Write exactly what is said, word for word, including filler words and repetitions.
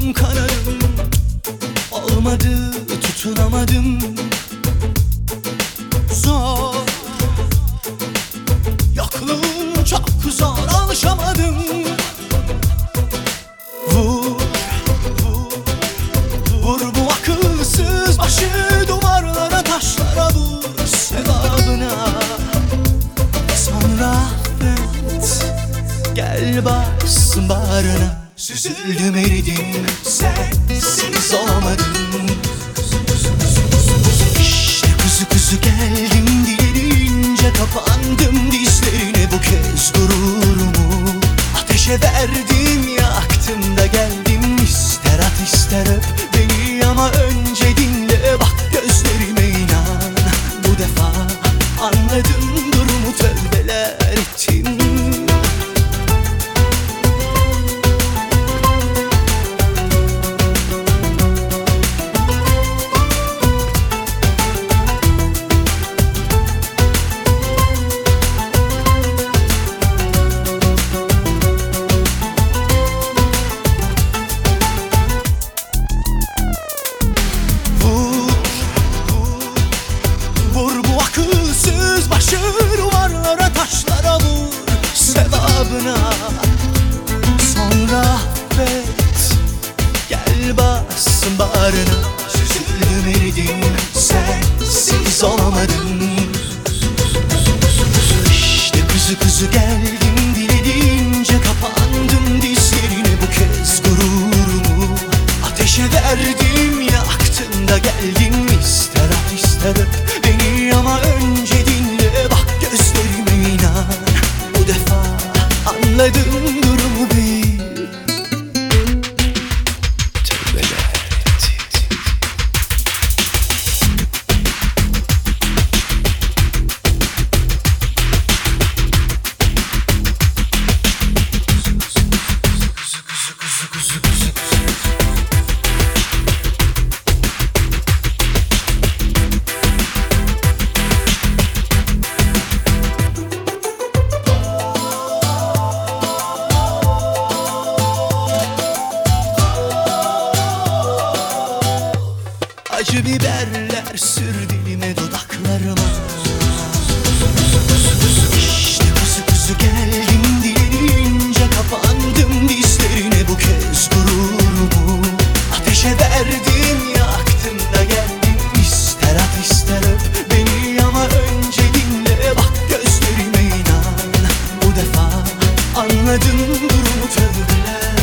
kolum kanadım, olmadı tutunamadım. Zor, yokluğun çok zor, alışamadım. Vur, vur, vur bu akılsız başı duvarlara, taşlara vur sevabına. Sonra affet, gel bassın bağrına. Süzüldüm eridim, sensiz olamadım. İşte kuzu kuzu geldim diyelince kapandım dizlerine. Bu kez gururumu ateşe verdim, yaktım da geldim. İster at ister öp beni ama önce dinle, bak gözlerime inan. Bu defa anladım durumu, tövbeler ettim. Başı duvarlara, taşlara vur sevabına. Sonra affet, gel bassın bağrına. Süzüldüm eridim, sensiz olamadım. İşte kuzu kuzu geldim dilediğince kapandım dizlerine. Bu kez gururumu ateşe verdim, yaktım da geldim. İster at ister öp beni ama önce dinle, bak gözlerime inan. Bu defa anladım durumu, bil. Tövbeler ettim. Acı biberler sür dilime, dudaklarıma. İşte kuzu kuzu geldim diyelince kapandım dizlerine. Bu kez gururumu ateşe verdim, yaktım da geldim. İster at ister öp beni ama önce dinle, bak gözlerime inan. Bu defa anladım durumu, tövbeler.